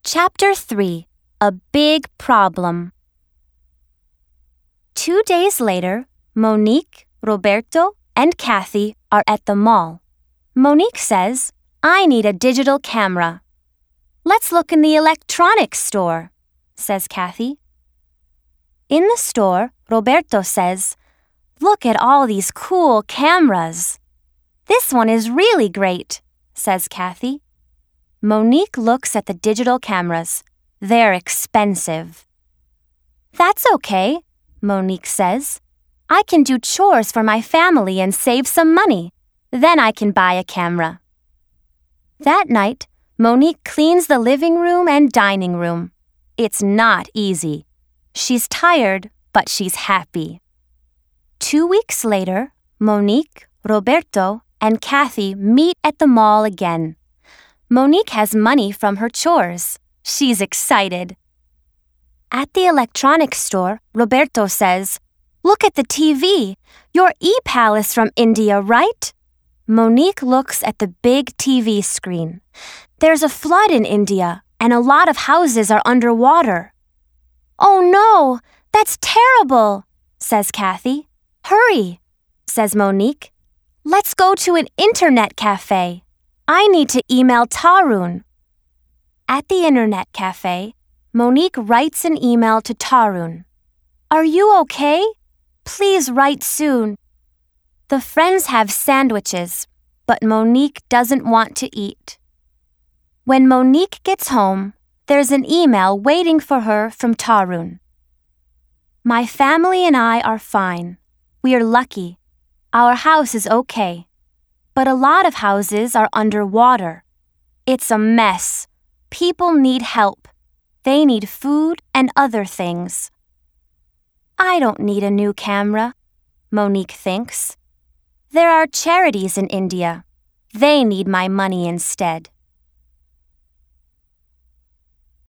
Chapter 3 A Big Problem 2 days later, Monique, Roberto, and Kathy are at the mall. Monique says, "I need a digital camera." "Let's look in the electronics store," says Kathy. In the store, Roberto says, "Look at all these cool cameras." "This one is really great," says Kathy. Monique looks at the digital cameras. They're expensive. "That's okay," Monique says. "I can do chores for my family and save some money. Then I can buy a camera." That night, Monique cleans the living room and dining room. It's not easy. She's tired, but she's happy. 2 weeks later, Monique, Roberto, and Kathy meet at the mall again. Monique has money from her chores. She's excited. At the electronics store, Roberto says, "Look at the TV. Your e-palace from India, right?" Monique looks at the big TV screen. "There's a flood in India, and a lot of houses are underwater." "Oh no, that's terrible," says Kathy. "Hurry," says Monique. "Let's go to an internet cafe. I need to email Tarun." At the internet cafe, Monique writes an email to Tarun. "Are you okay? Please write soon." The friends have sandwiches, but Monique doesn't want to eat. When Monique gets home, there's an email waiting for her from Tarun. "My family and I are fine. We're lucky. Our house is okay. But a lot of houses are underwater. It's a mess. People need help. They need food and other things." "I don't need a new camera," Monique thinks. "There are charities in India. They need my money instead."